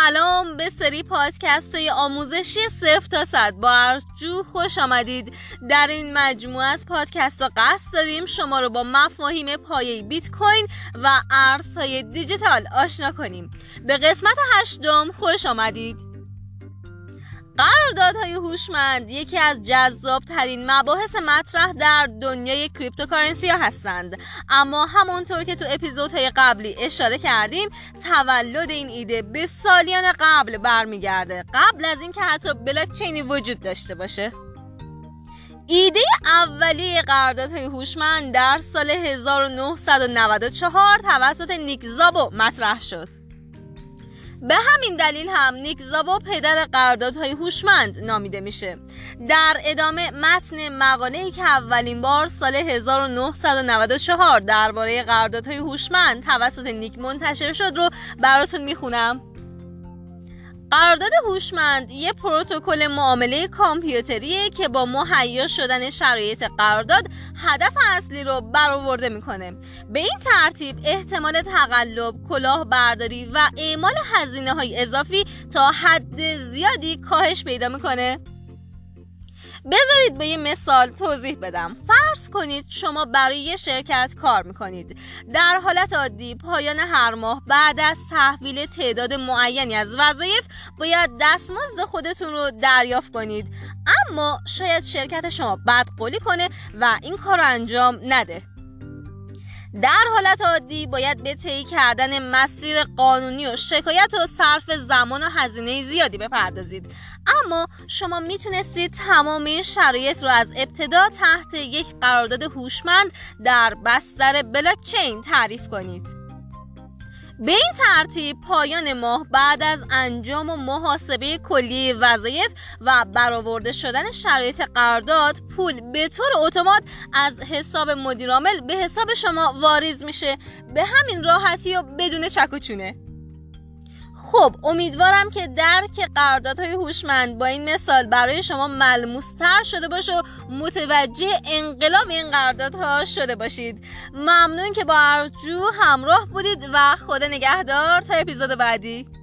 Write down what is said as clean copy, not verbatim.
سلام به سری پادکست های آموزشی 0 تا 100 با ارجو خوش آمدید. در این مجموعه از پادکست ها قصد داریم شما رو با مفاهیم پایه بیت کوین و ارزهای دیجیتال آشنا کنیم. به قسمت 8 خوش آمدید. قراردادهای هوشمند یکی از جذاب ترین مباحث مطرح در دنیای کریپتوکارنسی ها هستند، اما همونطور که تو اپیزودهای قبلی اشاره کردیم تولد این ایده به سالیان قبل برمیگرده، قبل از اینکه حتی بلاکچینی وجود داشته باشه. ایده اولیه قراردادهای هوشمند در سال 1994 توسط نیک زابو مطرح شد. به همین دلیل هم نیک زابو پدر قراردادهای هوشمند نامیده میشه. در ادامه متن مقاله‌ای که اولین بار سال 1994 درباره قراردادهای هوشمند توسط نیک منتشر شد رو براتون میخونم. قرارداد هوشمند یک پروتکل معامله کامپیوتریه که با مهیا شدن شرایط قرارداد هدف اصلی رو برآورده میکنه. به این ترتیب احتمال تقلب، کلاهبرداری و اعمال هزینه‌های اضافی تا حد زیادی کاهش پیدا میکنه. بذارید به یه مثال توضیح بدم. فرض کنید شما برای یه شرکت کار میکنید. در حالت عادی پایان هر ماه بعد از تحویل تعداد معینی از وظایف باید دستمزد خودتون رو دریافت کنید، اما شاید شرکت شما بدقولی کنه و این کار رو انجام نده. در حالت عادی باید به طی کردن مسیر قانونی و شکایت و صرف زمان و هزینه زیادی بپردازید، اما شما میتونستید تمام این شرایط رو از ابتدا تحت یک قرارداد هوشمند در بستر بلاکچین تعریف کنید. به این ترتیب پایان ماه بعد از انجام و محاسبه کلی وظایف و برآورده شدن شرایط قرارداد، پول به طور اتومات از حساب مدیرعامل به حساب شما واریز میشه، به همین راحتی و بدون چک و چونه. خب امیدوارم که درک قراردادهای هوشمند با این مثال برای شما ملموس‌تر شده باشه و متوجه انقلاب این قراردادها شده باشید. ممنون که با ارجو همراه بودید و خدا نگهدار تا اپیزود بعدی.